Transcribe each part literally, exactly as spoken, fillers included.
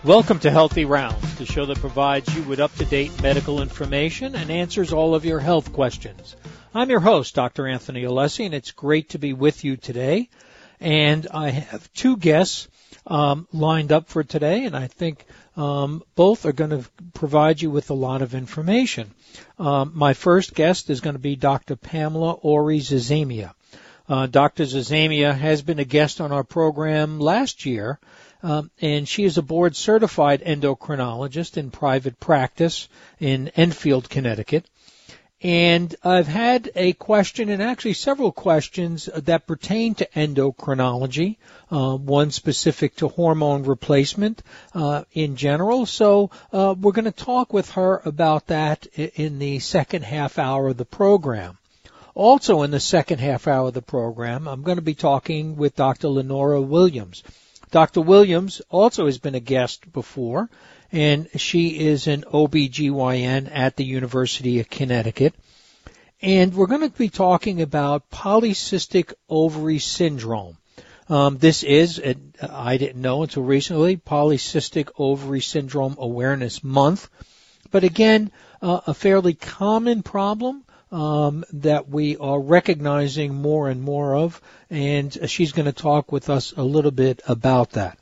Welcome to Healthy Rounds, the show that provides you with up-to-date medical information and answers all of your health questions. I'm your host, Doctor Anthony Alessi, and it's great to be with you today. And I have two guests um, lined up for today, and I think um, both are going to provide you with a lot of information. Um, my first guest is going to be Doctor Pamela Ori-Zizemia. Uh, Doctor Zizemia has been a guest on our program last year, um, and she is a board-certified endocrinologist in private practice in Enfield, Connecticut. And I've had a question, and actually several questions, that pertain to endocrinology, uh, one specific to hormone replacement uh, in general. So uh, we're going to talk with her about that in the second half hour of the program. Also in the second half hour of the program, I'm going to be talking with Doctor Lenora Williams. Doctor Williams also has been a guest before, and she is an O B G Y N at the University of Connecticut. And we're going to be talking about polycystic ovary syndrome. Um, this is, I didn't know until recently, Polycystic Ovary Syndrome Awareness Month. But again, uh, a fairly common problem Um, that we are recognizing more and more of, and she's going to talk with us a little bit about that.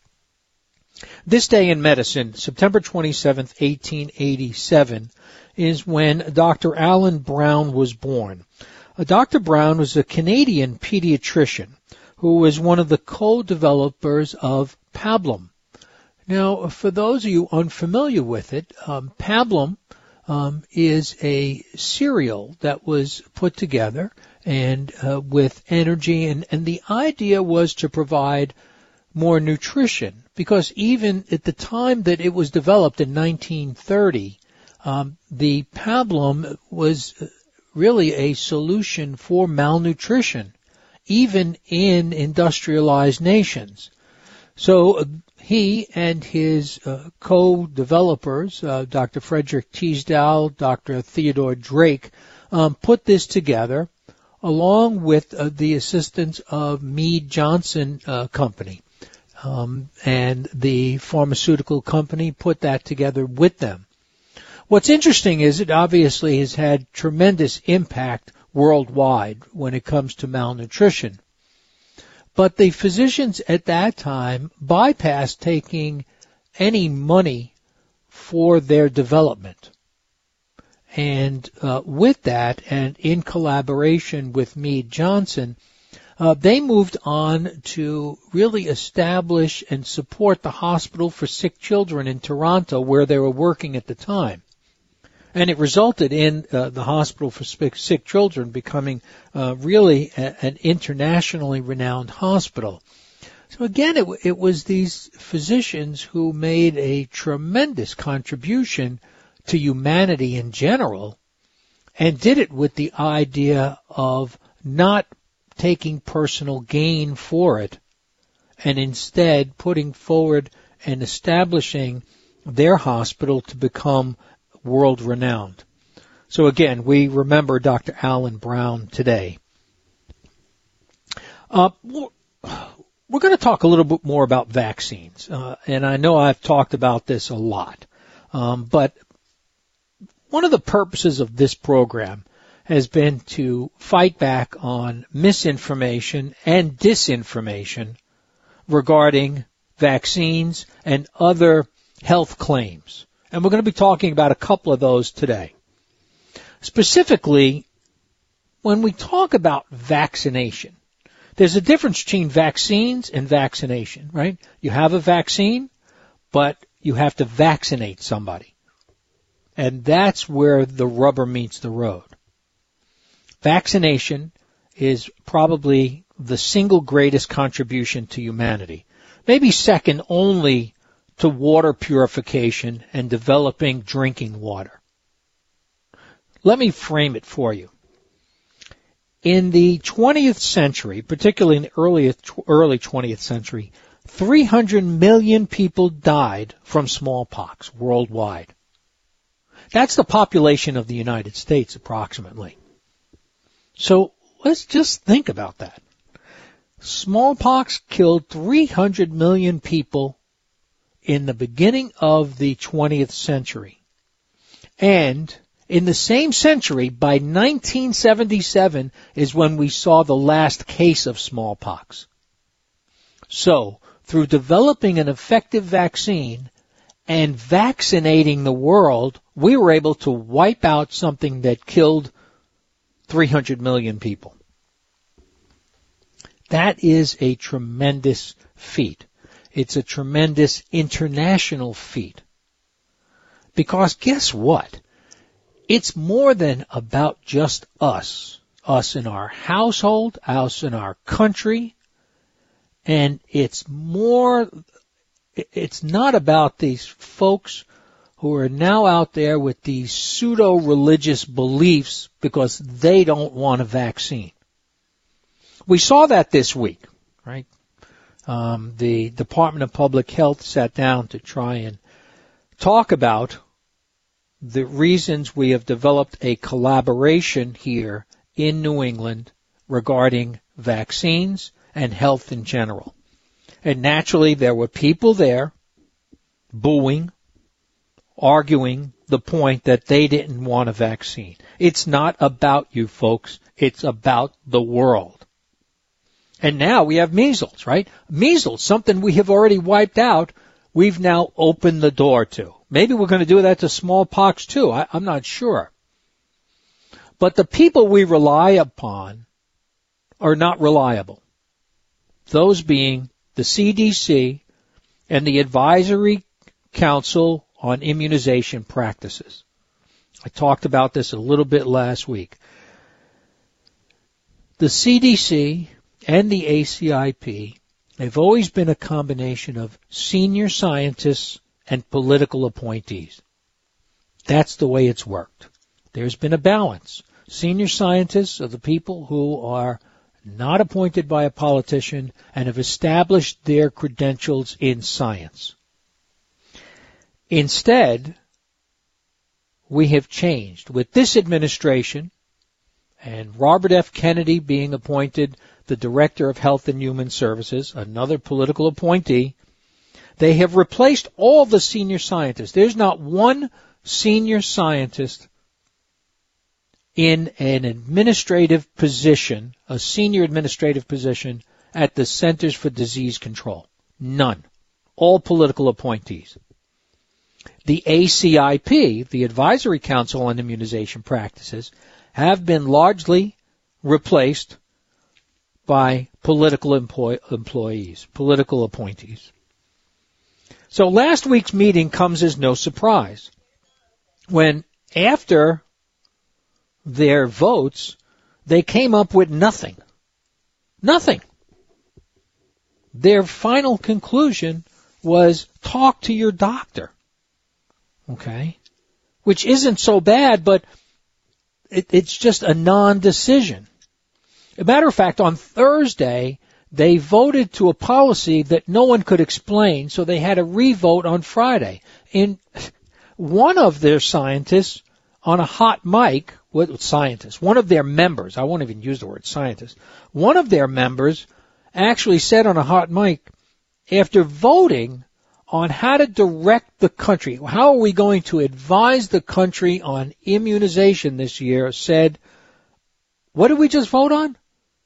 This day in medicine, September twenty-seventh, eighteen eighty-seven, is when Doctor Alan Brown was born. Uh, Doctor Brown was a Canadian pediatrician who was one of the co-developers of Pablum. Now, for those of you unfamiliar with it, um, Pablum Um, is a cereal that was put together and uh, with energy, and, and the idea was to provide more nutrition, because even at the time that it was developed in nineteen thirty, um, the Pablum was really a solution for malnutrition, even in industrialized nations. So he and his uh, co-developers, uh, Doctor Frederick Teasdale, Doctor Theodore Drake, um, put this together along with uh, the assistance of Mead Johnson uh, Company. Um, and the pharmaceutical company put that together with them. What's interesting is it obviously has had tremendous impact worldwide when it comes to malnutrition. But the physicians at that time bypassed taking any money for their development. And uh, with that, and in collaboration with Mead Johnson, uh, they moved on to really establish and support the Hospital for Sick Children in Toronto, where they were working at the time. And it resulted in uh, the Hospital for Sick Children becoming uh, really a, an internationally renowned hospital. So again, it, it was these physicians who made a tremendous contribution to humanity in general, and did it with the idea of not taking personal gain for it, and instead putting forward and establishing their hospital to become world-renowned. So again, we remember Doctor Alan Brown today. Uh, we're going to talk a little bit more about vaccines, uh, and I know I've talked about this a lot, um, but one of the purposes of this program has been to fight back on misinformation and disinformation regarding vaccines and other health claims. And we're going to be talking about a couple of those today. Specifically, when we talk about vaccination, there's a difference between vaccines and vaccination, right? You have a vaccine, but you have to vaccinate somebody. And that's where the rubber meets the road. Vaccination is probably the single greatest contribution to humanity, maybe second only to water purification and developing drinking water. Let me frame it for you. In the twentieth century, particularly in the early, early twentieth century, three hundred million people died from smallpox worldwide. That's the population of the United States, approximately. So let's just think about that. Smallpox killed three hundred million people in the beginning of the twentieth century. And in the same century, by nineteen seventy-seven, is when we saw the last case of smallpox. So, through developing an effective vaccine and vaccinating the world, we were able to wipe out something that killed three hundred million people. That is a tremendous feat. It's a tremendous international feat. Because guess what? It's more than about just us. Us in our household, us in our country. And it's more, it's not about these folks who are now out there with these pseudo-religious beliefs because they don't want a vaccine. We saw that this week, right? Um, the Department of Public Health sat down to try and talk about the reasons we have developed a collaboration here in New England regarding vaccines and health in general. And naturally, there were people there booing, arguing the point that they didn't want a vaccine. It's not about you folks. It's about the world. And now we have measles, right? Measles, something we have already wiped out, we've now opened the door to. Maybe we're going to do that to smallpox too. I, I'm not sure. But the people we rely upon are not reliable. Those being the C D C and the Advisory Council on Immunization Practices. I talked about this a little bit last week. The C D C and the A C I P have always been a combination of senior scientists and political appointees. That's the way it's worked. There's been a balance. Senior scientists are the people who are not appointed by a politician and have established their credentials in science. Instead, we have changed. With this administration and Robert F. Kennedy being appointed the Director of Health and Human Services, another political appointee, they have replaced all the senior scientists. There's not one senior scientist in an administrative position, a senior administrative position at the Centers for Disease Control. None. All political appointees. The A C I P, the Advisory Council on Immunization Practices, have been largely replaced by political employ- employees, political appointees. So last week's meeting comes as no surprise. When after their votes, they came up with nothing. Nothing. Their final conclusion was talk to your doctor. Okay? Which isn't so bad, but it, it's just a non-decision. As a matter of fact, on Thursday, they voted to a policy that no one could explain, so they had a re-vote on Friday. And one of their scientists on a hot mic, what scientists, one of their members, I won't even use the word scientist, one of their members actually said on a hot mic, after voting on how to direct the country, how are we going to advise the country on immunization this year, said, what did we just vote on?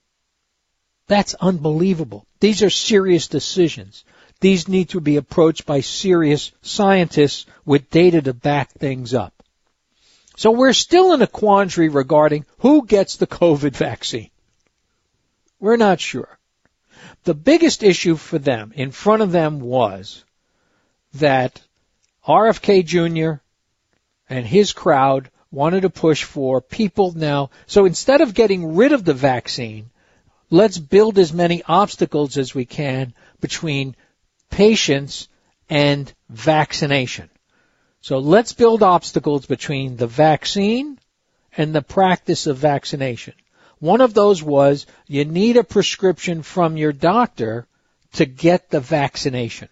That's unbelievable. These are serious decisions. These need to be approached by serious scientists with data to back things up. So we're still in a quandary regarding who gets the COVID vaccine. We're not sure. The biggest issue for them, in front of them, was that R F K Junior and his crowd wanted to push for people now. So instead of getting rid of the vaccine, let's build as many obstacles as we can between patients and vaccination. So let's build obstacles between the vaccine and the practice of vaccination. One of those was you need a prescription from your doctor to get the vaccination.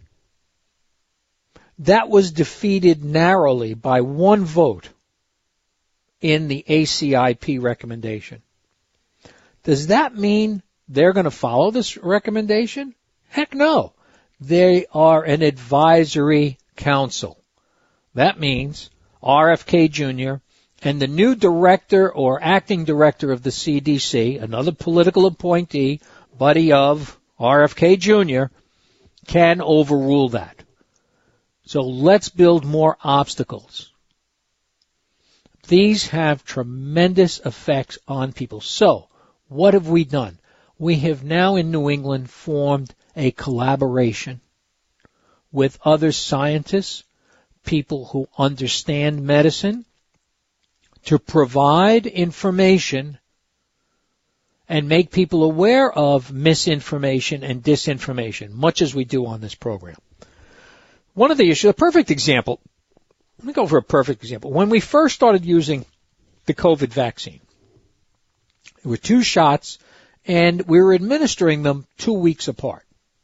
That was defeated narrowly by one vote in the A C I P recommendation. Does that mean they're going to follow this recommendation? Heck no. They are an advisory council. That means R F K Junior and the new director or acting director of the C D C, another political appointee, buddy of R F K Junior, can overrule that. So let's build more obstacles. These have tremendous effects on people. So what have we done? We have now in New England formed a collaboration with other scientists, people who understand medicine, to provide information and make people aware of misinformation and disinformation, much as we do on this program. One of the issues, a perfect example, let me go for a perfect example. When we first started using the COVID vaccine, there were two shots, and we were administering them two weeks apart.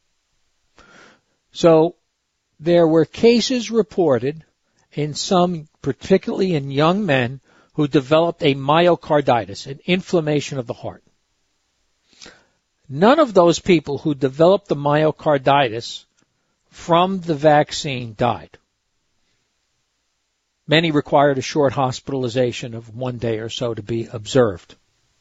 So there were cases reported in some, particularly in young men, who developed a myocarditis, an inflammation of the heart. None of those people who developed the myocarditis from the vaccine died. Many required a short hospitalization of one day or so to be observed.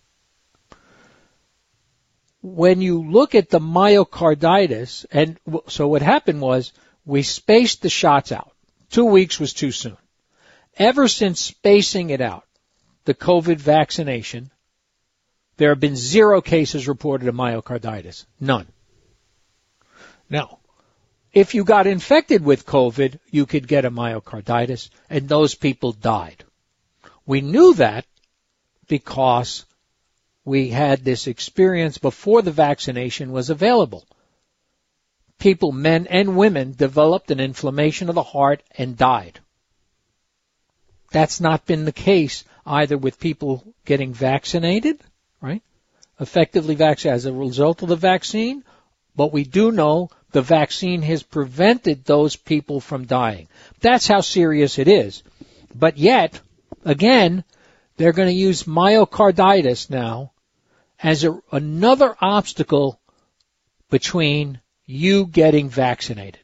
When you look at the myocarditis, and so what happened was we spaced the shots out. Two weeks was too soon. Ever since spacing it out, the COVID vaccination, there have been zero cases reported of myocarditis. None. Now, if you got infected with COVID, you could get a myocarditis, and those people died. We knew that because we had this experience before the vaccination was available. People, men and women, developed an inflammation of the heart and died. That's not been the case either with people getting vaccinated, right? Effectively vaccinated as a result of the vaccine, but we do know the vaccine has prevented those people from dying. That's how serious it is. But yet, again, they're going to use myocarditis now as a, another obstacle between you getting vaccinated.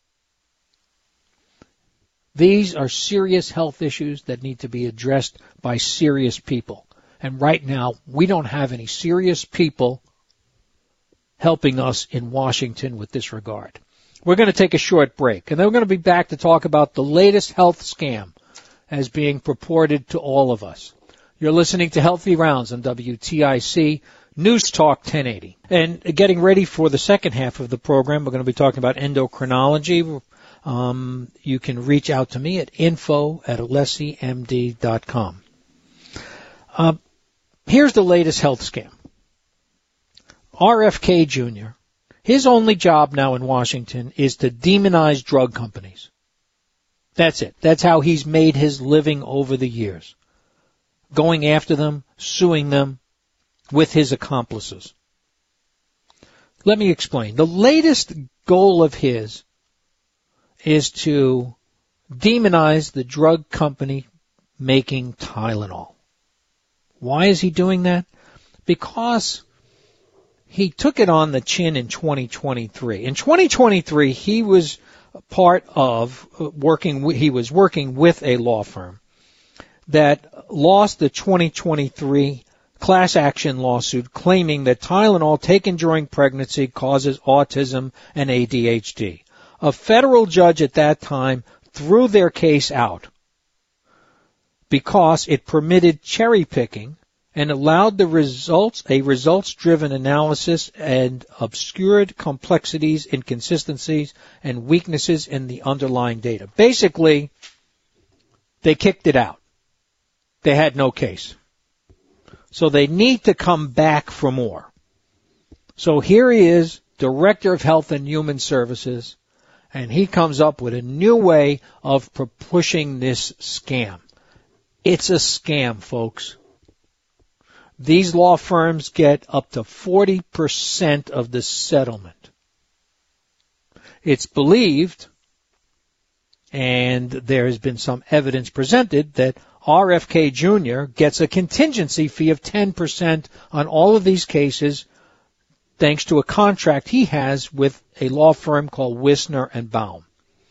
These are serious health issues that need to be addressed by serious people. And right now, we don't have any serious people helping us in Washington with this regard. We're going to take a short break, and then we're going to be back to talk about the latest health scam as being purported to all of us. You're listening to Healthy Rounds on W T I C News Talk ten eighty. And getting ready for the second half of the program, we're going to be talking about endocrinology. Um, you can reach out to me at info at alessi m d dot com. Uh, here's the latest health scam. R F K Junior, his only job now in Washington is to demonize drug companies. That's it. That's how he's made his living over the years. Going after them, suing them with his accomplices. Let me explain. The latest goal of his is to demonize the drug company making Tylenol. Why is he doing that? Because he took it on the chin in twenty twenty-three. In twenty twenty-three, he was part of working, he was working with a law firm that lost the twenty twenty-three class action lawsuit claiming that Tylenol taken during pregnancy causes autism and A D H D. A federal judge at that time threw their case out because it permitted cherry picking and allowed the results, a results-driven analysis and obscured complexities, inconsistencies, and weaknesses in the underlying data. Basically, they kicked it out. They had no case. So they need to come back for more. So here he is, Director of Health and Human Services, and he comes up with a new way of pushing this scam. It's a scam, folks. These law firms get up to forty percent of the settlement. It's believed, and there has been some evidence presented, that R F K Junior gets a contingency fee of ten percent on all of these cases thanks to a contract he has with a law firm called Wisner and Baum.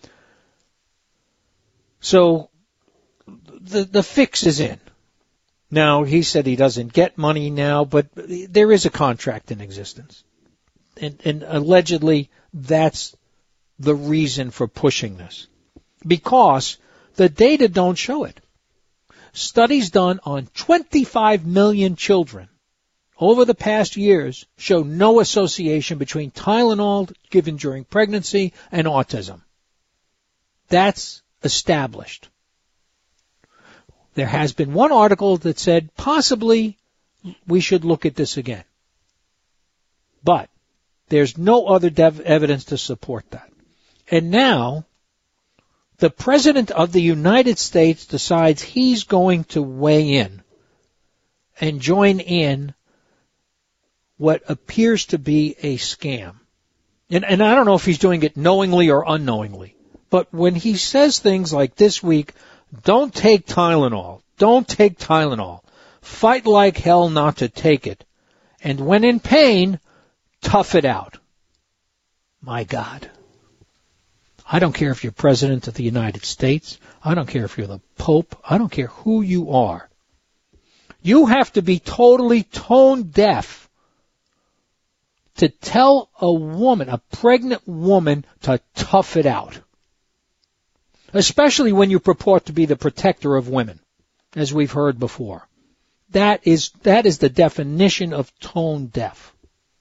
So the the fix is in. Now, he said he doesn't get money now, but there is a contract in existence. And, and allegedly, that's the reason for pushing this. Because the data don't show it. Studies done on twenty-five million children over the past years show no association between Tylenol given during pregnancy and autism. That's established. There has been one article that said possibly we should look at this again. But there's no other dev- evidence to support that. And now the President of the United States decides he's going to weigh in and join in what appears to be a scam. And, and I don't know if he's doing it knowingly or unknowingly, but when he says things like this week, don't take Tylenol, don't take Tylenol, fight like hell not to take it, and when in pain, tough it out. My God. I don't care if you're President of the United States. I don't care if you're the Pope. I don't care who you are. You have to be totally tone deaf to tell a woman, a pregnant woman, to tough it out. Especially when you purport to be the protector of women, as we've heard before. That is, that is the definition of tone deaf.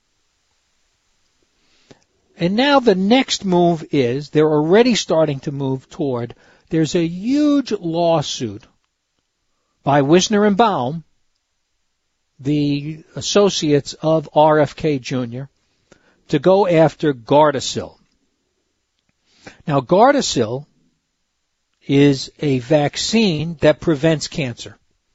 And now the next move is, they're already starting to move toward, there's a huge lawsuit by Wisner and Baum, the associates of R F K Junior, to go after Gardasil. Now, Gardasil is a vaccine that prevents cancer.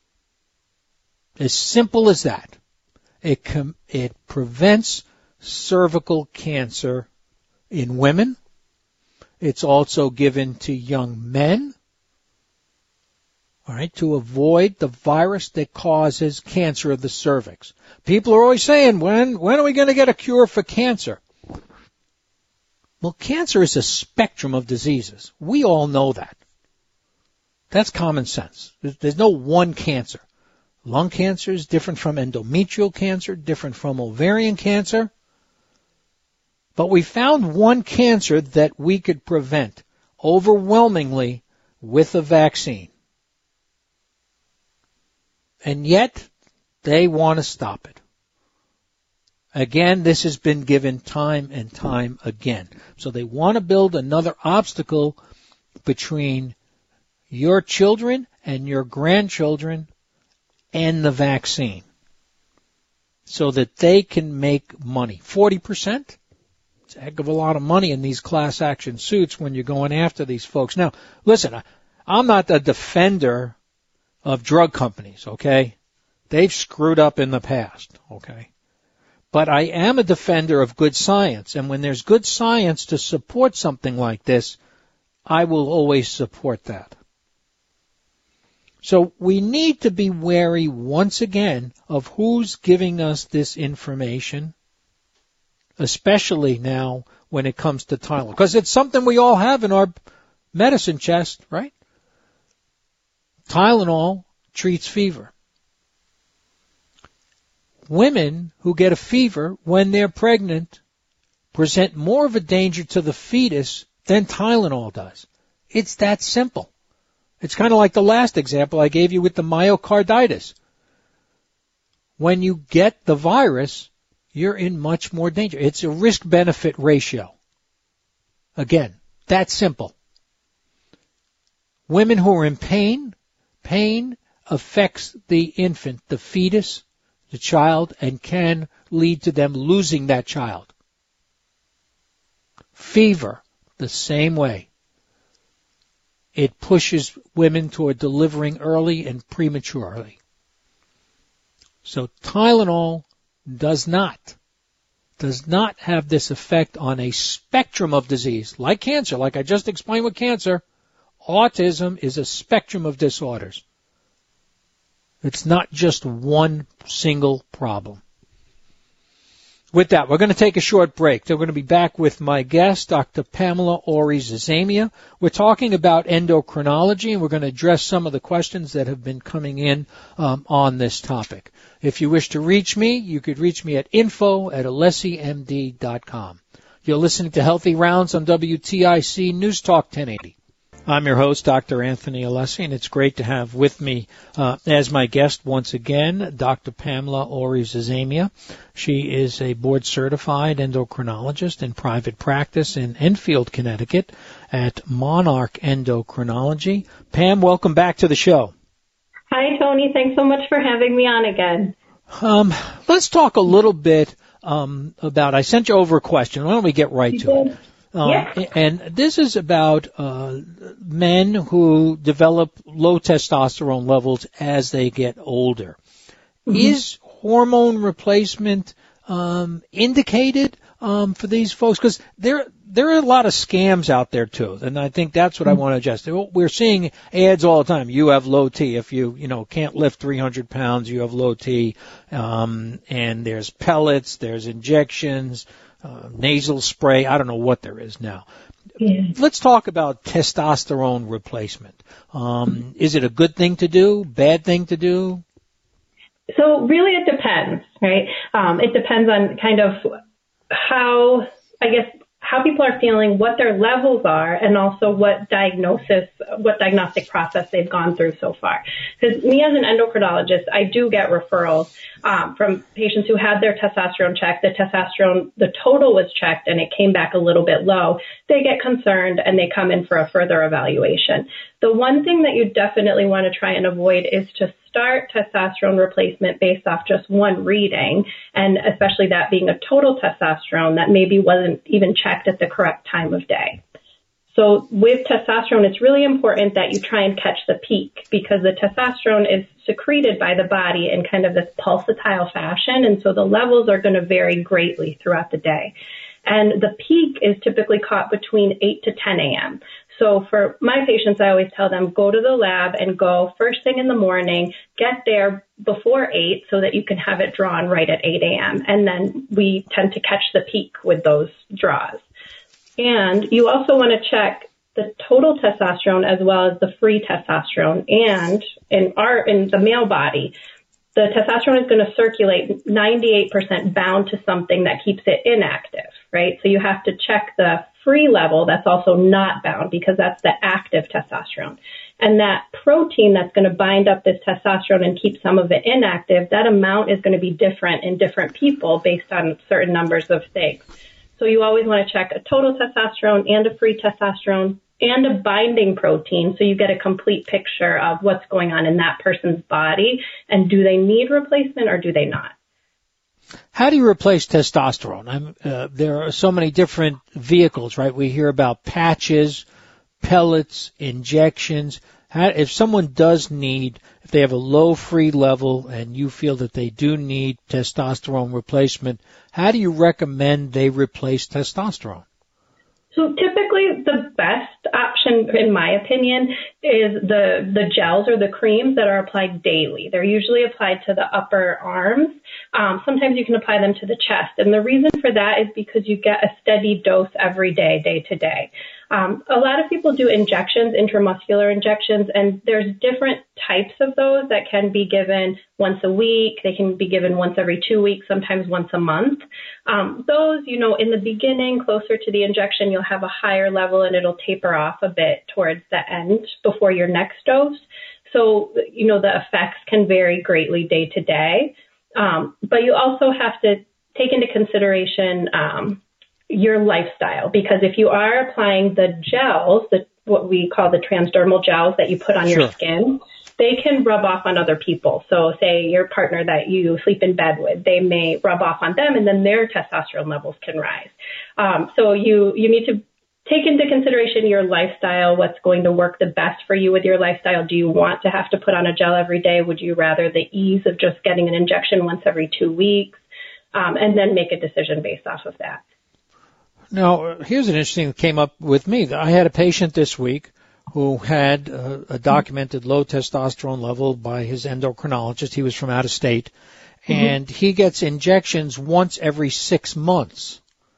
As simple as that. It com- it prevents cervical cancer in women. It's also given to young men, all right, to avoid the virus that causes cancer of the cervix. People are always saying, when when are we going to get a cure for cancer? Well, cancer is a spectrum of diseases. We all know that. That's common sense. There's no one cancer. Lung cancer is different from endometrial cancer, different from ovarian cancer. But we found one cancer that we could prevent overwhelmingly with a vaccine. And yet, they want to stop it. Again, this has been given time and time again. So they want to build another obstacle between your children and your grandchildren and the vaccine so that they can make money. forty percent? It's a heck of a lot of money in these class action suits when you're going after these folks. Now, listen, I'm not a defender of drug companies, okay? They've screwed up in the past, okay? But I am a defender of good science, and when there's good science to support something like this, I will always support that. So we need to be wary once again of who's giving us this information, especially now when it comes to Tylenol, because it's something we all have in our medicine chest, right? Tylenol treats fever. Women who get a fever when they're pregnant present more of a danger to the fetus than Tylenol does. It's that simple. It's kind of like the last example I gave you with the myocarditis. When you get the virus, you're in much more danger. It's a risk-benefit ratio. Again, that's simple. Women who are in pain, pain affects the infant, the fetus, the child, and can lead to them losing that child. Fever, the same way. It pushes women toward delivering early and prematurely. So Tylenol does not, does not have this effect on a spectrum of disease, like cancer, like I just explained with cancer. Autism is a spectrum of disorders. It's not just one single problem. with that, we're going to take a short break. We're going to be back with my guest, Doctor Pamela Ori-Zazamia. We're talking about endocrinology, and we're going to address some of the questions that have been coming in um, on this topic. If you wish to reach me, you could reach me at info at alessi m d dot com. You're listening to Healthy Rounds on W T I C News Talk ten eighty. I'm your host, Doctor Anthony Alessi, and it's great to have with me uh, as my guest once again, Doctor Pamela Ori-Zazamia. She is a board-certified endocrinologist in private practice in Enfield, Connecticut at Monarch Endocrinology. Pam, welcome back to the show. Hi, Tony. Thanks so much for having me on again. Um, let's talk a little bit um, about, I sent you over a question. Why don't we get right to it? Um, yeah. And this is about uh, men who develop low testosterone levels as they get older. Mm-hmm. Is hormone replacement um, indicated um, for these folks? Because there there are a lot of scams out there too, and I think that's what mm-hmm. I want to address. We're seeing ads all the time. You have low T. If you you know can't lift three hundred pounds, you have low T. Um, and there's pellets, there's injections. Uh, nasal spray, I don't know what there is now. Yeah. Let's talk about testosterone replacement. Um, is it a good thing to do, bad thing to do? So really it depends, right? Um, it depends on kind of how, I guess, how people are feeling, what their levels are, and also what diagnosis, what diagnostic process they've gone through so far. Because me as an endocrinologist, I do get referrals um, from patients who had their testosterone checked. The testosterone, the total was checked, and it came back a little bit low. They get concerned, and they come in for a further evaluation. The one thing that you definitely want to try and avoid is to start testosterone replacement based off just one reading, and especially that being a total testosterone that maybe wasn't even checked at the correct time of day. So with testosterone, it's really important that you try and catch the peak, because the testosterone is secreted by the body in kind of this pulsatile fashion, and so the levels are going to vary greatly throughout the day. And the peak is typically caught between eight to ten a.m. So for my patients, I always tell them, go to the lab and go first thing in the morning, get there before eight so that you can have it drawn right at eight a.m. And then we tend to catch the peak with those draws. And you also want to check the total testosterone as well as the free testosterone. And in our, in the male body, the testosterone is going to circulate ninety-eight percent bound to something that keeps it inactive, right? So you have to check the free level that's also not bound, because that's the active testosterone. And that protein that's going to bind up this testosterone and keep some of it inactive, that amount is going to be different in different people based on certain numbers of things. So you always want to check a total testosterone and a free testosterone and a binding protein, so you get a complete picture of what's going on in that person's body, and do they need replacement or do they not? How do you replace testosterone? I'm, uh, there are so many different vehicles, right? We hear about patches, pellets, injections. How, if someone does need, if they have a low free level and you feel that they do need testosterone replacement, how do you recommend they replace testosterone? So typically the best option, in my opinion, is the, the gels or the creams that are applied daily. They're usually applied to the upper arms. Um, sometimes you can apply them to the chest. And the reason for that is because you get a steady dose every day, day to day. Um, a lot of people do injections, intramuscular injections, and there's different types of those that can be given once a week. They can be given once every two weeks, sometimes once a month. Um, those, you know, in the beginning, closer to the injection, you'll have a higher level and it'll taper off a bit towards the end before your next dose. So, you know, the effects can vary greatly day to day. Um, but you also have to take into consideration um, your lifestyle, because if you are applying the gels, the, what we call the transdermal gels that you put on sure. your skin, they can rub off on other people. So say your partner that you sleep in bed with, they may rub off on them, and then their testosterone levels can rise. Um, so you, you need to take into consideration your lifestyle, what's going to work the best for you with your lifestyle. Do you want to have to put on a gel every day? Would you rather the ease of just getting an injection once every two weeks? Um, and then make a decision based off of that. Now, here's an interesting thing that came up with me. I had a patient this week who had a, a documented low testosterone level by his endocrinologist. He was from out of state. and mm-hmm. he gets injections once every six months.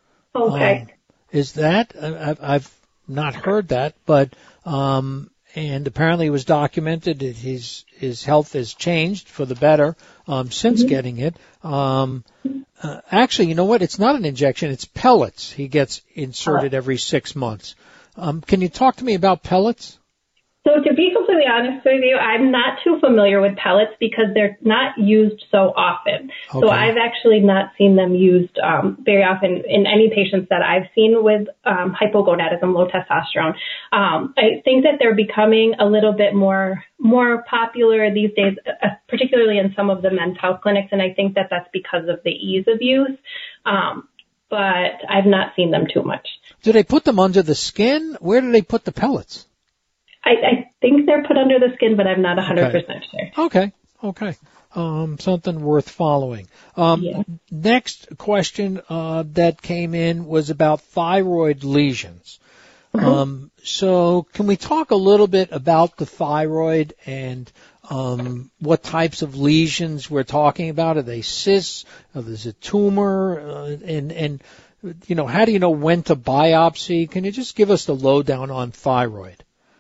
Okay. Um, is that, I've, I've not heard that, but, um, and apparently it was documented that his, his health has changed for the better, um, since mm-hmm. getting it. Um, uh, actually, you know what? It's not an injection. It's pellets. He gets inserted every six months. Um, can you talk to me about pellets? So to be completely honest with you, I'm not too familiar with pellets because they're not used so often. Okay. So I've actually not seen them used um, very often in any patients that I've seen with um, hypogonadism, low testosterone. Um, I think that they're becoming a little bit more more popular these days, uh, particularly in some of the men's health clinics, and I think that that's because of the ease of use. Um, but I've not seen them too much. Do they put them under the skin? Where do they put the pellets? I, I think they're put under the skin, but I'm not one hundred percent okay. sure. Okay, okay. Um, something worth following. Um, yeah. Next question uh, that came in was about thyroid lesions. Mm-hmm. Um, so can we talk a little bit about the thyroid and um, what types of lesions we're talking about? Are they cysts? Are there a tumor? Uh, and, and, you know, how do you know when to biopsy? Can you just give us the lowdown on thyroid?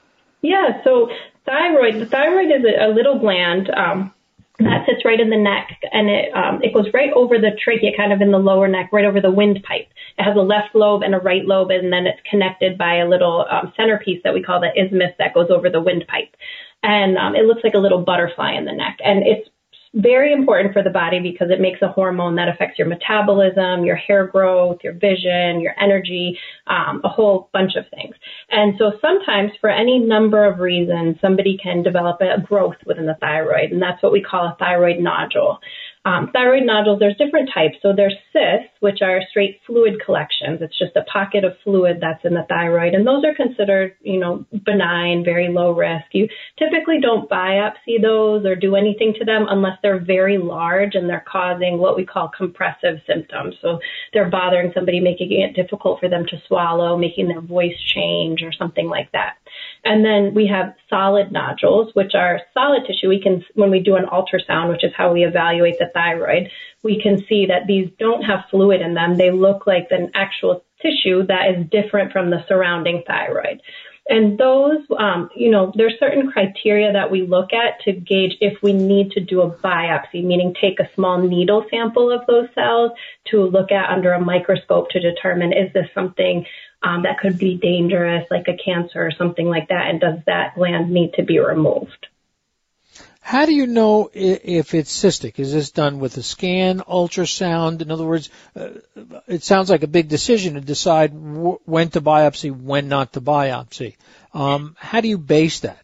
Yeah, so thyroid, the thyroid is a, a little gland um, that sits right in the neck, and it um, it goes right over the trachea, kind of in the lower neck, right over the windpipe. It has a left lobe and a right lobe, and then it's connected by a little um, centerpiece that we call the isthmus that goes over the windpipe. And um, it looks like a little butterfly in the neck, and it's very important for the body because it makes a hormone that affects your metabolism, your hair growth, your vision, your energy, um, a whole bunch of things. And so sometimes for any number of reasons, somebody can develop a growth within the thyroid, and that's what we call a thyroid nodule. Um, thyroid nodules, there's different types. So there's cysts, which are straight fluid collections. It's just a pocket of fluid that's in the thyroid. And those are considered, you know, benign, very low risk. You typically don't biopsy those or do anything to them unless they're very large and they're causing what we call compressive symptoms. So they're bothering somebody, making it difficult for them to swallow, making their voice change or something like that. And then we have solid nodules, which are solid tissue. We can, when we do an ultrasound, which is how we evaluate the thyroid, we can see that these don't have fluid in them. They look like an actual tissue that is different from the surrounding thyroid. And those, um, you know, there's certain criteria that we look at to gauge if we need to do a biopsy, meaning take a small needle sample of those cells to look at under a microscope to determine, is this something um, that could be dangerous, like a cancer or something like that, and does that gland need to be removed? How do you know if it's cystic? Is this done with a scan, ultrasound? In other words, uh, it sounds like a big decision to decide w- when to biopsy, when not to biopsy. Um, how do you base that?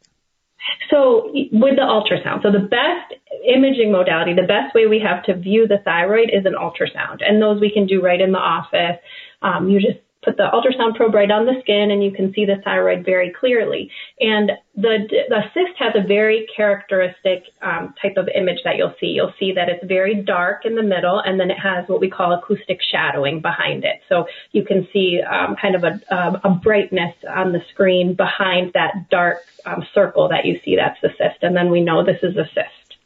So with the ultrasound, so the best imaging modality, the best way we have to view the thyroid is an ultrasound. And those we can do right in the office. Um, you just put the ultrasound probe right on the skin and you can see the thyroid very clearly. And the the cyst has a very characteristic um, type of image that you'll see. You'll see that it's very dark in the middle, and then it has what we call acoustic shadowing behind it. So you can see um, kind of a, a, a brightness on the screen behind that dark um, circle that you see. That's the cyst, and then we know this is a cyst.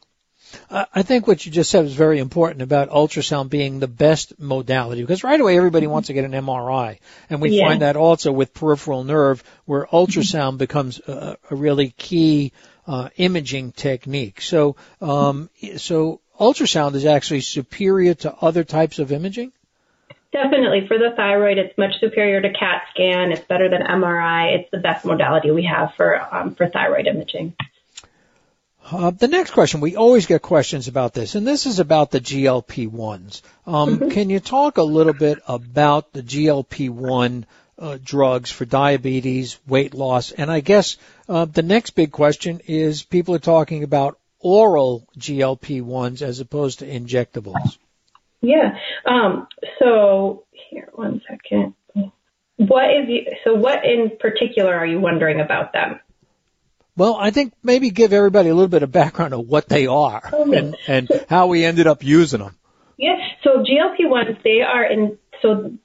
I think what you just said was very important about ultrasound being the best modality, because right away everybody wants to get an M R I, and we yeah. find that also with peripheral nerve, where ultrasound becomes a, a really key uh, imaging technique. So, um, so ultrasound is actually superior to other types of imaging? Definitely. For the thyroid, it's much superior to CAT scan. It's better than M R I. It's the best modality we have for um, for thyroid imaging. Uh, the next question, we always get questions about this, and this is about the G L P ones. Um, mm-hmm. Can you talk a little bit about the G L P one uh, drugs for diabetes, weight loss? And I guess uh, the next big question is people are talking about oral G L P ones as opposed to injectables. Yeah. Um, so here, one second. What is you, so what in particular are you wondering about them? Well, I think maybe give everybody a little bit of background of what they are and, and how we ended up using them. Yeah, so G L P ones, they are in, so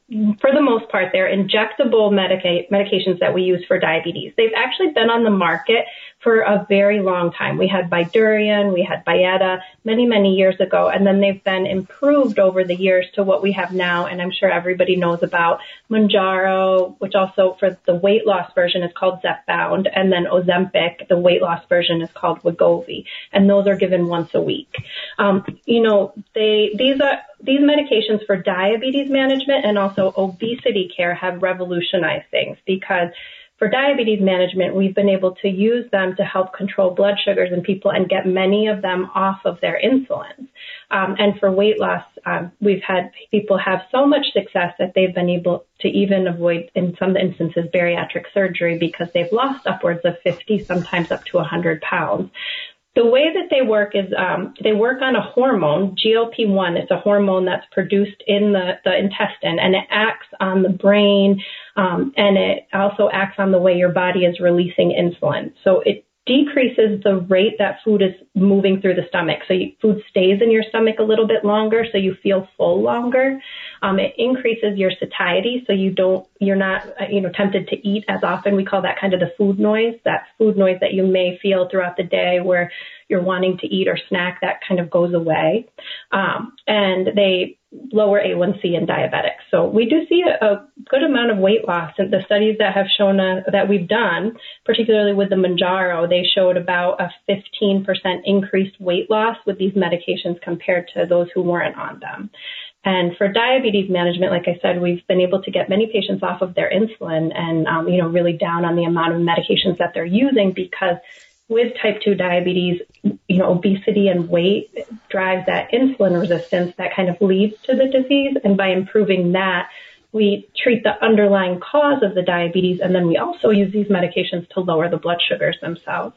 for the most part, they're injectable medica- medications that we use for diabetes. They've actually been on the market for a very long time. We had Bydureon, we had Byetta many, many years ago, and then they've been improved over the years to what we have now, and I'm sure everybody knows about Mounjaro, which also for the weight loss version is called Zepbound, and then Ozempic, the weight loss version is called Wegovy, and those are given once a week. Um, you know, they these are these medications for diabetes management and also obesity care have revolutionized things, because for diabetes management, we've been able to use them to help control blood sugars in people and get many of them off of their insulin. Um, and for weight loss, um, we've had people have so much success that they've been able to even avoid, in some instances, bariatric surgery because they've lost upwards of fifty, sometimes up to one hundred pounds. The way that they work is um, they work on a hormone, G L P one. It's a hormone that's produced in the, the intestine, and it acts on the brain, um, and it also acts on the way your body is releasing insulin. So it decreases the rate that food is moving through the stomach. So you, food stays in your stomach a little bit longer, so you feel full longer. Um, it increases your satiety, so you don't, you're not, uh, you know, tempted to eat as often. We call that kind of the food noise, that food noise that you may feel throughout the day where you're wanting to eat or snack, that kind of goes away. Um, and they lower A one C in diabetics. So we do see a, a good amount of weight loss. And the studies that have shown uh, that we've done, particularly with the Mounjaro, they showed about a fifteen percent increased weight loss with these medications compared to those who weren't on them. And for diabetes management, like I said, we've been able to get many patients off of their insulin and, um, you know, really down on the amount of medications that they're using, because with type two diabetes, you know, obesity and weight drives that insulin resistance that kind of leads to the disease. And by improving that, we treat the underlying cause of the diabetes, and then we also use these medications to lower the blood sugars themselves.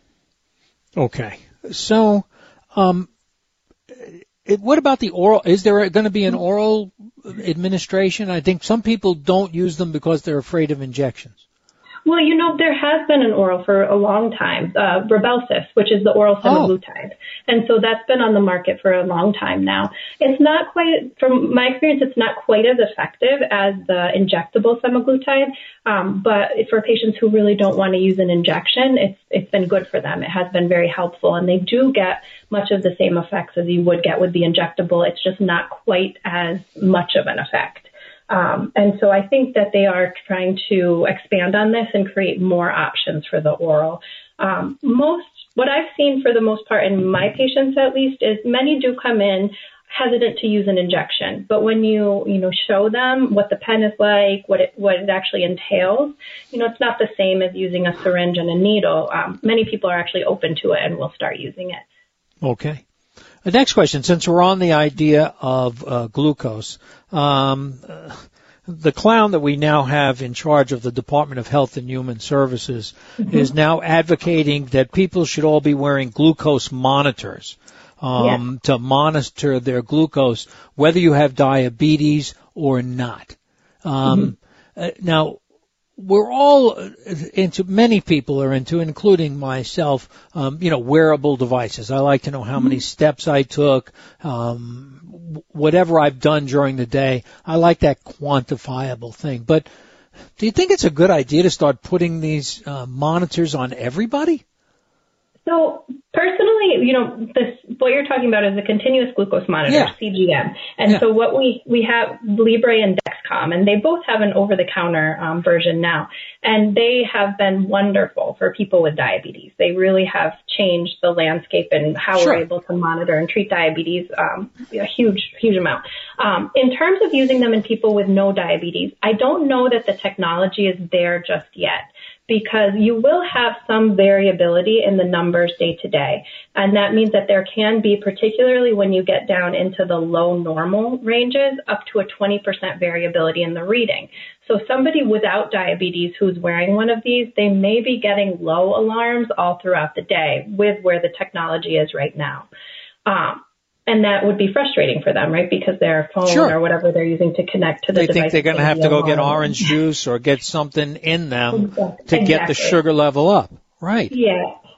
Okay. So, um, it, what about the oral? Is there going to be an oral administration? I think some people don't use them because they're afraid of injections. Well, you know, there has been an oral for a long time, uh, Rybelsus, which is the oral semaglutide. Oh. And so that's been on the market for a long time now. It's not quite, from my experience, it's not quite as effective as the injectable semaglutide. Um, but for patients who really don't want to use an injection, it's, it's been good for them. It has been very helpful. And they do get much of the same effects as you would get with the injectable. It's just not quite as much of an effect. Um, and so I think that they are trying to expand on this and create more options for the oral. Um, most, what I've seen for the most part in my patients at least is many do come in hesitant to use an injection. But when you, you know, show them what the pen is like, what it, what it actually entails, you know, it's not the same as using a syringe and a needle. Um, many people are actually open to it and will start using it. Okay. The next question, since we're on the idea of uh, glucose, um, uh, the clown that we now have in charge of the Department of Health and Human Services mm-hmm. is now advocating that people should all be wearing glucose monitors um, yeah. to monitor their glucose, whether you have diabetes or not. Um, mm-hmm. uh, now, we're all into, many people are into, including myself, um, you know, wearable devices. I like to know how many steps I took, um, whatever I've done during the day. I like that quantifiable thing. But do you think it's a good idea to start putting these uh, monitors on everybody? So personally, you know, this, what you're talking about is a continuous glucose monitor, yeah. C G M. And yeah. so what we, we have Libre and Dexcom, and they both have an over-the-counter um, version now. And they have been wonderful for people with diabetes. They really have changed the landscape and how sure. we're able to monitor and treat diabetes um, a huge, huge amount. Um, in terms of using them in people with no diabetes, I don't know that the technology is there just yet, because you will have some variability in the numbers day to day. And that means that there can be, particularly when you get down into the low normal ranges, up to a twenty percent variability in the reading. So somebody without diabetes who's wearing one of these, they may be getting low alarms all throughout the day with where the technology is right now. Um, And that would be frustrating for them, right? Because their phone sure. or whatever they're using to connect to the they device. They think they're going to have to go get orange juice or get something in them exactly. to get the sugar level up. Right. Yeah.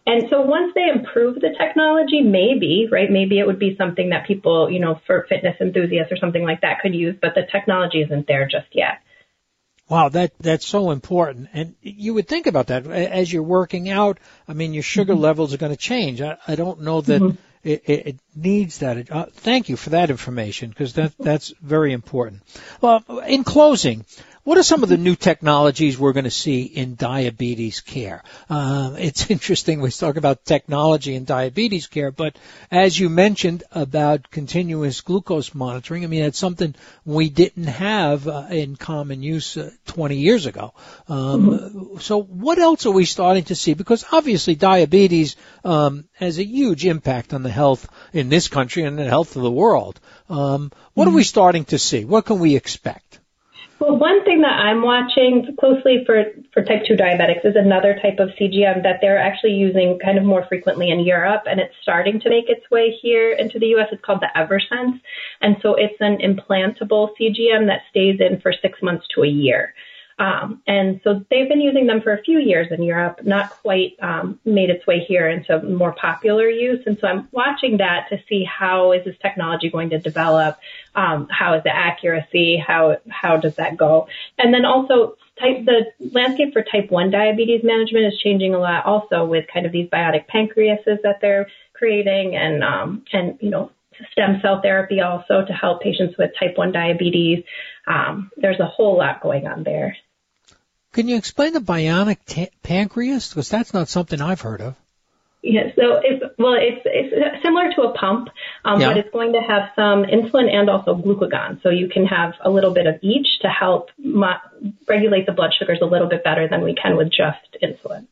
and so once they improve the technology, maybe, right, maybe it would be something that people, you know, for fitness enthusiasts or something like that could use, but the technology isn't there just yet. Wow, that that's so important. And you would think about that as you're working out. I mean, your sugar mm-hmm. levels are going to change. I, I don't know that mm-hmm. it, it, it needs that. Uh, thank you for that information, because that that's very important. Well, in closing, what are some of the new technologies we're going to see in diabetes care? Uh, it's interesting we talk about technology in diabetes care, but as you mentioned about continuous glucose monitoring, I mean, it's something we didn't have uh, in common use uh, twenty years ago. Um, mm-hmm. So what else are we starting to see? Because obviously diabetes um, has a huge impact on the health in this country and the health of the world. Um, what mm-hmm. are we starting to see? What can we expect? Well, one thing that I'm watching closely for, for type two diabetics is another type of C G M that they're actually using kind of more frequently in Europe, and it's starting to make its way here into the U S. It's called the Eversense, and so it's an implantable C G M that stays in for six months to a year. Um, and so they've been using them for a few years in Europe, not quite um, made its way here into more popular use. And so I'm watching that to see how is this technology going to develop, um, how is the accuracy, how how does that go? And then also type, the landscape for type one diabetes management is changing a lot also with kind of these biotic pancreases that they're creating, and um, and you know stem cell therapy also to help patients with type one diabetes. Um, there's a whole lot going on there. Can you explain the bionic ta- pancreas? Because that's not something I've heard of. Yeah, so it's, well, it's, it's similar to a pump, um, yeah. but it's going to have some insulin and also glucagon. So you can have a little bit of each to help mo- regulate the blood sugars a little bit better than we can with just insulin.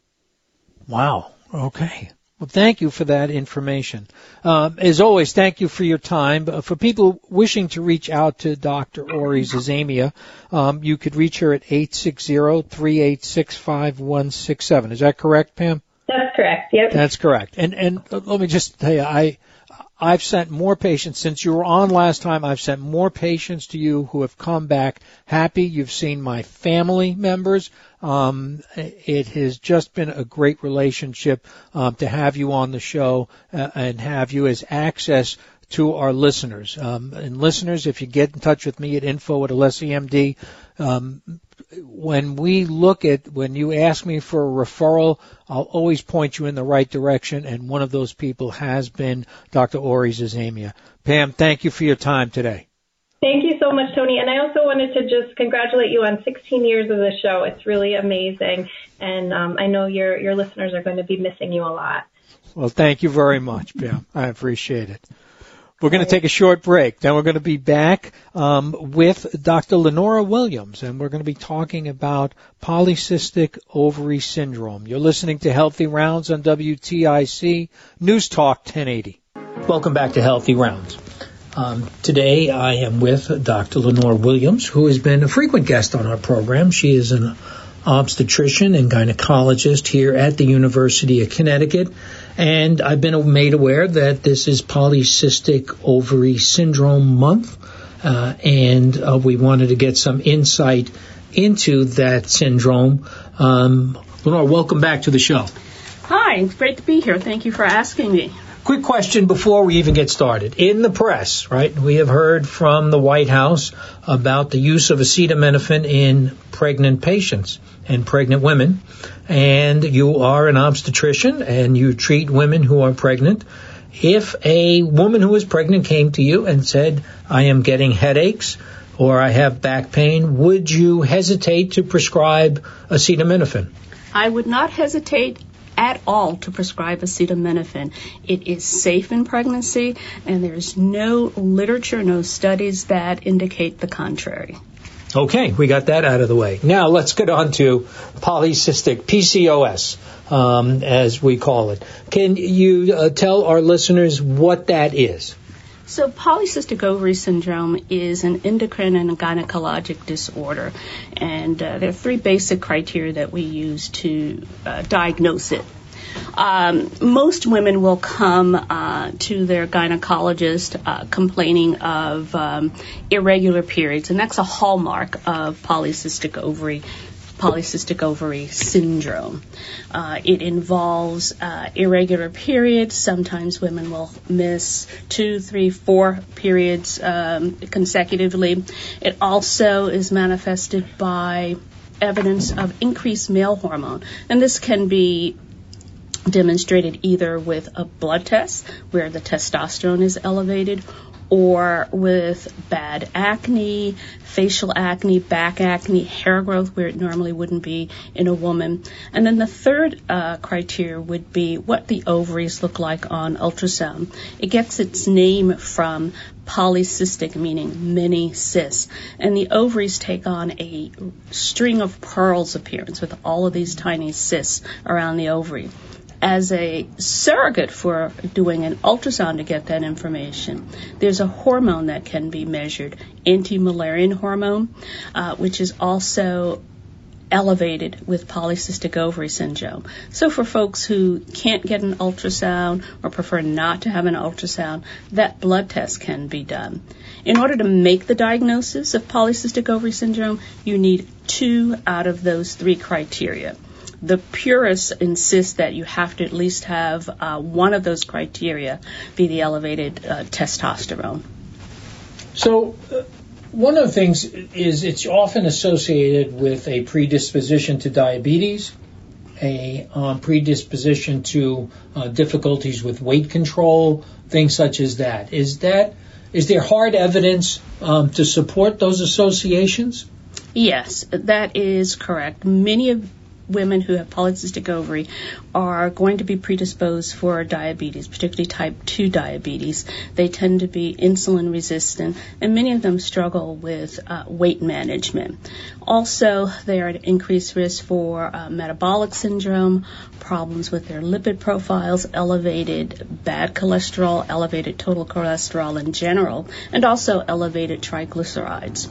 Wow. Okay. Well, thank you for that information. Um, as always, thank you for your time. For people wishing to reach out to Doctor Ori Zizemia, um, you could reach her at eight six zero, three eight six, five one six seven. Is that correct, Pam? That's correct, yep. That's correct. And and let me just tell you, I, I've sent more patients, since you were on last time, I've sent more patients to you who have come back happy. You've seen my family members. Um, it has just been a great relationship um, to have you on the show uh, and have you as access to our listeners. Um, and listeners, if you get in touch with me at info at Alessi M D, um, when we look at, when you ask me for a referral, I'll always point you in the right direction, and one of those people has been Doctor Ori Zizemia. Pam, thank you for your time today. Thank you so much, Tony. And I also wanted to just congratulate you on sixteen years of the show. It's really amazing. And um, I know your, your listeners are going to be missing you a lot. Well, thank you very much, Pam. I appreciate it. We're going to take a short break. Then we're going to be back um, with Doctor Lenora Williams, and we're going to be talking about polycystic ovary syndrome. You're listening to Healthy Rounds on W T I C News Talk ten eighty. Welcome back to Healthy Rounds. Um, today I am with Doctor Lenora Williams, who has been a frequent guest on our program. She is an obstetrician and gynecologist here at the University of Connecticut, and I've been made aware that this is Polycystic Ovary Syndrome Month, uh, and uh, we wanted to get some insight into that syndrome. Um, Lenora, welcome back to the show. Hi, it's great to be here. Thank you for asking me. Quick question before we even get started. In the press, right, we have heard from the White House about the use of acetaminophen in pregnant patients and pregnant women. And you are an obstetrician and you treat women who are pregnant. If a woman who is pregnant came to you and said, I am getting headaches or I have back pain, would you hesitate to prescribe acetaminophen? I would not hesitate at all to prescribe acetaminophen. It is safe in pregnancy, and there's no literature, no studies that indicate the contrary. Okay, we got that out of the way. Now let's get on to polycystic, P C O S, um, as we call it. Can you uh, tell our listeners what that is? So polycystic ovary syndrome is an endocrine and a gynecologic disorder, and uh, there are three basic criteria that we use to uh, diagnose it. Um, most women will come uh, to their gynecologist uh, complaining of um, irregular periods, and that's a hallmark of polycystic ovary polycystic ovary syndrome. Uh, it involves uh, irregular periods. Sometimes women will miss two, three, four periods um, consecutively. It also is manifested by evidence of increased male hormone, and this can be demonstrated either with a blood test where the testosterone is elevated, or with bad acne, facial acne, back acne, hair growth where it normally wouldn't be in a woman. And then the third uh, criteria would be what the ovaries look like on ultrasound. It gets its name from polycystic, meaning many cysts. And the ovaries take on a string of pearls appearance with all of these tiny cysts around the ovary. As a surrogate for doing an ultrasound to get that information, there's a hormone that can be measured, anti-Müllerian hormone, uh, which is also elevated with polycystic ovary syndrome. So for folks who can't get an ultrasound or prefer not to have an ultrasound, that blood test can be done. In order to make the diagnosis of polycystic ovary syndrome, you need two out of those three criteria. The purists insist that you have to at least have uh, one of those criteria be the elevated uh, testosterone. So uh, one of the things is it's often associated with a predisposition to diabetes, a um, predisposition to uh, difficulties with weight control, things such as that. Is that is there hard evidence um, to support those associations? Yes, that is correct. Many of women who have polycystic ovary are going to be predisposed for diabetes, particularly type two diabetes. They tend to be insulin resistant, and many of them struggle with uh, weight management. Also, they are at increased risk for uh, metabolic syndrome, problems with their lipid profiles, elevated bad cholesterol, elevated total cholesterol in general, and also elevated triglycerides.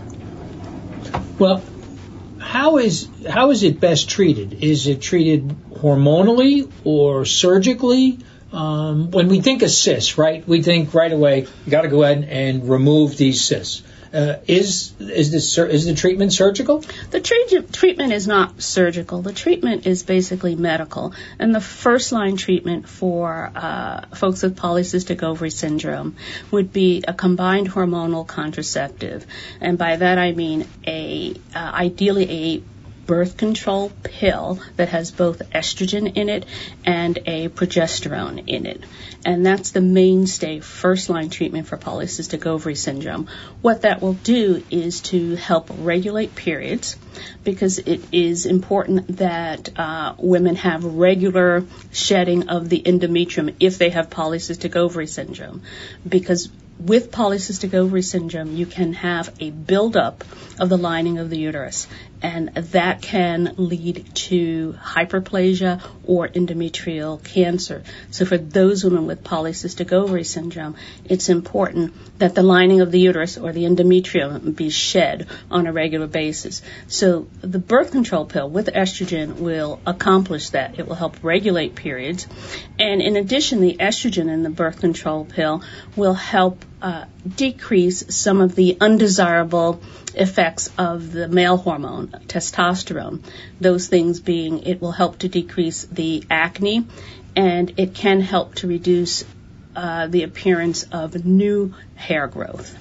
Well, How is how is it best treated? Is it treated hormonally or surgically? Um, when we think of cysts, right, we think right away you got to go ahead and remove these cysts. Uh, is is this is the treatment surgical? The treat- treatment is not surgical. The treatment is basically medical, and the first line treatment for uh, folks with polycystic ovary syndrome would be a combined hormonal contraceptive, and by that I mean a uh, ideally a birth control pill that has both estrogen in it and a progesterone in it. And that's the mainstay first-line treatment for polycystic ovary syndrome. What that will do is to help regulate periods, because it is important that uh, women have regular shedding of the endometrium if they have polycystic ovary syndrome, because with polycystic ovary syndrome, you can have a buildup of the lining of the uterus, and that can lead to hyperplasia or endometrial cancer. So for those women with polycystic ovary syndrome, it's important that the lining of the uterus or the endometrium be shed on a regular basis. So the birth control pill with estrogen will accomplish that. It will help regulate periods. And in addition, the estrogen in the birth control pill will help uh, decrease some of the undesirable effects of the male hormone, testosterone. Those things being, it will help to decrease the acne, and it can help to reduce uh, the appearance of new hair growth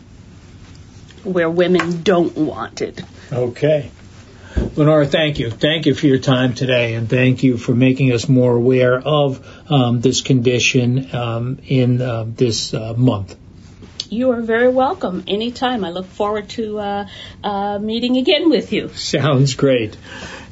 where women don't want it. Okay. Lenora, thank you. Thank you for your time today, and thank you for making us more aware of um, this condition um, in uh, this uh, month. You are very welcome anytime. I look forward to uh, uh, meeting again with you. Sounds great.